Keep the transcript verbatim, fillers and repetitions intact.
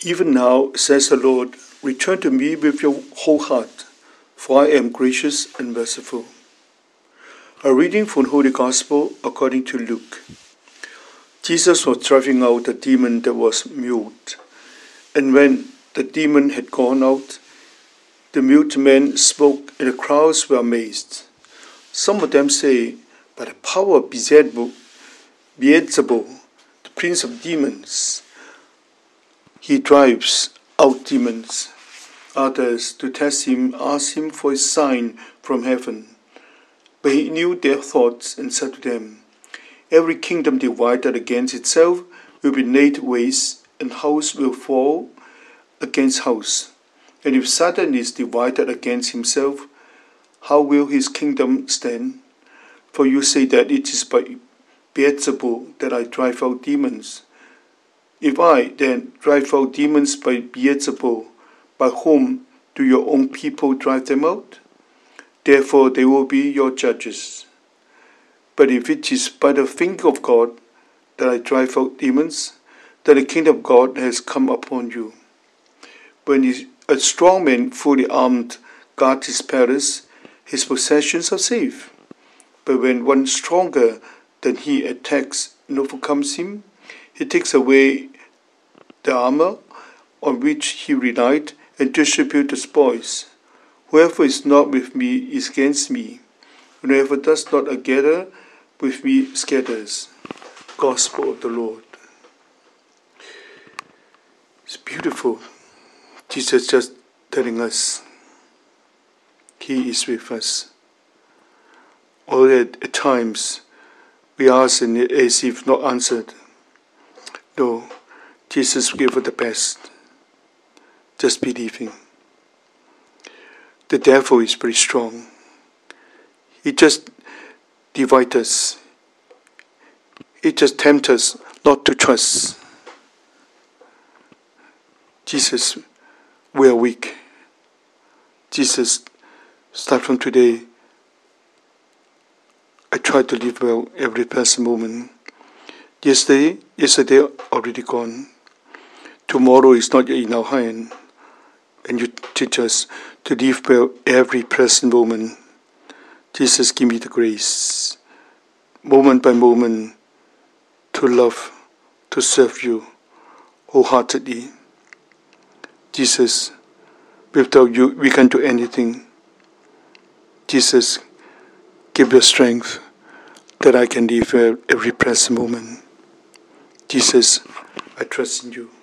Even now, says the Lord, return to me with your whole heart, for I am gracious and merciful. A reading from Holy Gospel according to Luke. Jesus was driving out a demon that was mute, and when the demon had gone out, the mute man spoke, and the crowds were amazed. Some of them say, by the power of Beelzebub, Beelzebub, the prince of demons, he drives out demons. Others, to test him, asked him for a sign from heaven. But he knew their thoughts and said to them, every kingdom divided against itself will be laid waste, and house will fall against house. And if Satan is divided against himself, how will his kingdom stand? For you say that it is by Beelzebub that I drive out demons. If I then drive out demons by Beelzebub, by whom do your own people drive them out? Therefore they will be your judges. But if it is by the finger of God that I drive out demons, then the kingdom of God has come upon you. When a strong man fully armed guards his palace, his possessions are safe. But when one stronger than he attacks and overcomes him, he takes away the armor on which he relied and distributes the spoils. Whoever is not with me is against me, and whoever does not gather with me scatters. Gospel of the Lord. It's beautiful. Jesus just telling us He is with us. Although at, at times we ask and as if not answered. No, Jesus gave us the best. Just believing. The devil is very strong. He just divides us. He just tempts us not to trust. Jesus, we are weak. Jesus, start from today, I try to live well every present moment. Yesterday, yesterday already gone. Tomorrow is not yet in our hand. And you teach us to live well every present moment. Jesus, give me the grace, moment by moment, to love, to serve you wholeheartedly. Jesus, without you, we can't do anything. Jesus, give your strength that I can live well every present moment. Jesus, I trust in you.